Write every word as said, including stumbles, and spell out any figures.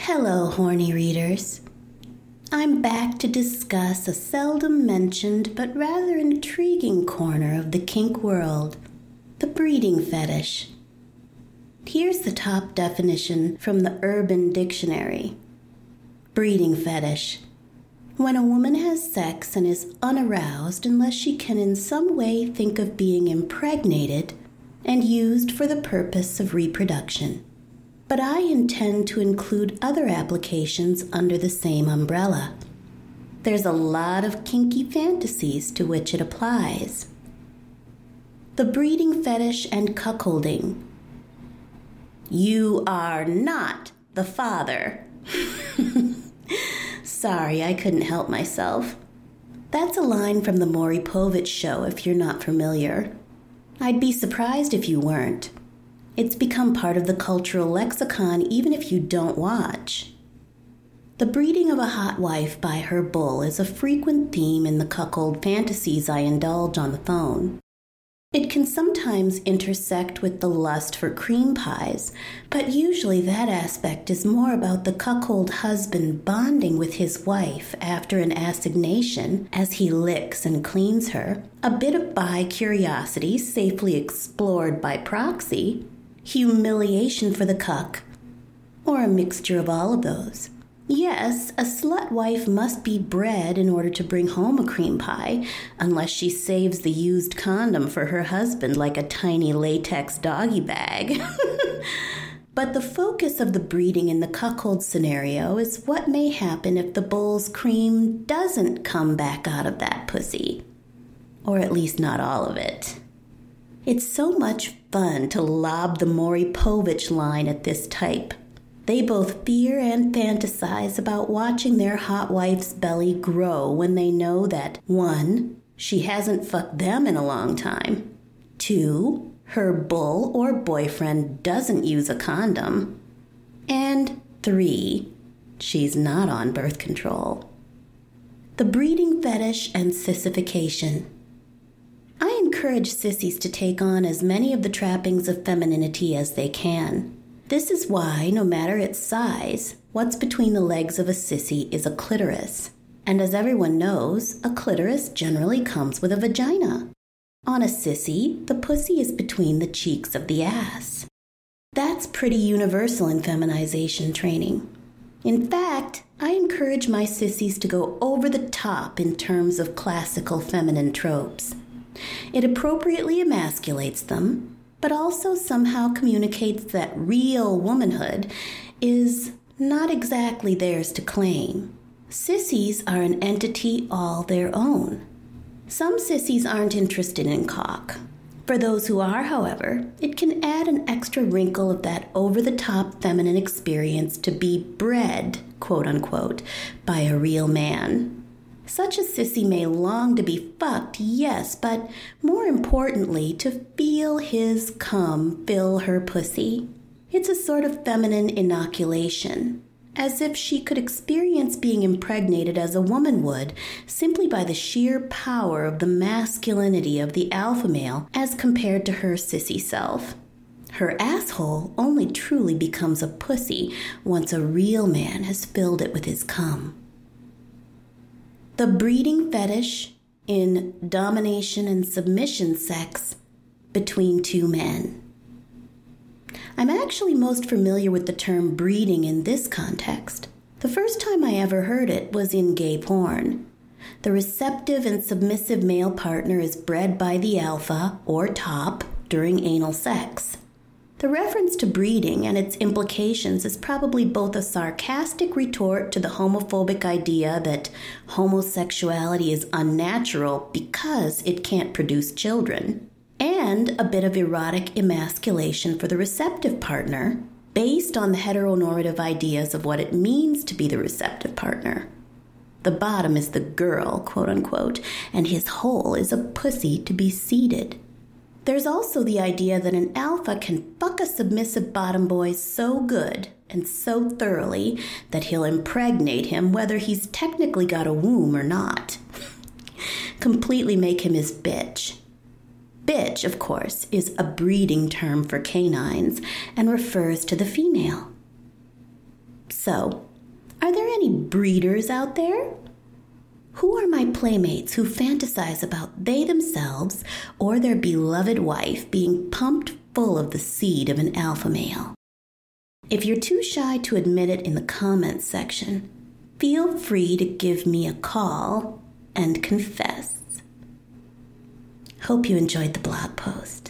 Hello, horny readers. I'm back to discuss a seldom mentioned but rather intriguing corner of the kink world, the breeding fetish. Here's the top definition from the Urban Dictionary. Breeding fetish. When a woman has sex and is unaroused unless she can in some way think of being impregnated and used for the purpose of reproduction. But I intend to include other applications under the same umbrella. There's a lot of kinky fantasies to which it applies. The breeding fetish and cuckolding. You are not the father. Sorry, I couldn't help myself. That's a line from the Maury Povich show if you're not familiar. I'd be surprised if you weren't. It's become part of the cultural lexicon even if you don't watch. The breeding of a hot wife by her bull is a frequent theme in the cuckold fantasies I indulge on the phone. It can sometimes intersect with the lust for cream pies, but usually that aspect is more about the cuckold husband bonding with his wife after an assignation as he licks and cleans her, a bit of bi-curiosity safely explored by proxy, humiliation for the cuck, or a mixture of all of those. Yes, a slut wife must be bred in order to bring home a cream pie, unless she saves the used condom for her husband like a tiny latex doggy bag. But the focus of the breeding in the cuckold scenario is what may happen if the bull's cream doesn't come back out of that pussy. Or at least not all of it. It's so much fun to lob the Maury Povich line at this type. They both fear and fantasize about watching their hot wife's belly grow when they know that, one, she hasn't fucked them in a long time, two, her bull or boyfriend doesn't use a condom, and three, she's not on birth control. The breeding fetish and sissification. I encourage sissies to take on as many of the trappings of femininity as they can. This is why, no matter its size, what's between the legs of a sissy is a clitoris. And as everyone knows, a clitoris generally comes with a vagina. On a sissy, the pussy is between the cheeks of the ass. That's pretty universal in feminization training. In fact, I encourage my sissies to go over the top in terms of classical feminine tropes. It appropriately emasculates them, but also somehow communicates that real womanhood is not exactly theirs to claim. Sissies are an entity all their own. Some sissies aren't interested in cock. For those who are, however, it can add an extra wrinkle of that over-the-top feminine experience to be bred, quote-unquote, by a real man. Such a sissy may long to be fucked, yes, but more importantly, to feel his cum fill her pussy. It's a sort of feminine inoculation, as if she could experience being impregnated as a woman would, simply by the sheer power of the masculinity of the alpha male as compared to her sissy self. Her asshole only truly becomes a pussy once a real man has filled it with his cum. The breeding fetish in domination and submission sex between two men. I'm actually most familiar with the term breeding in this context. The first time I ever heard it was in gay porn. The receptive and submissive male partner is bred by the alpha, or top, during anal sex. The reference to breeding and its implications is probably both a sarcastic retort to the homophobic idea that homosexuality is unnatural because it can't produce children, and a bit of erotic emasculation for the receptive partner based on the heteronormative ideas of what it means to be the receptive partner. The bottom is the girl, quote-unquote, and his hole is a pussy to be seeded. There's also the idea that an alpha can fuck a submissive bottom boy so good and so thoroughly that he'll impregnate him whether he's technically got a womb or not. Completely make him his bitch. Bitch, of course, is a breeding term for canines and refers to the female. So, are there any breeders out there? Who are my playmates who fantasize about they themselves or their beloved wife being pumped full of the seed of an alpha male? If you're too shy to admit it in the comments section, feel free to give me a call and confess. Hope you enjoyed the blog post.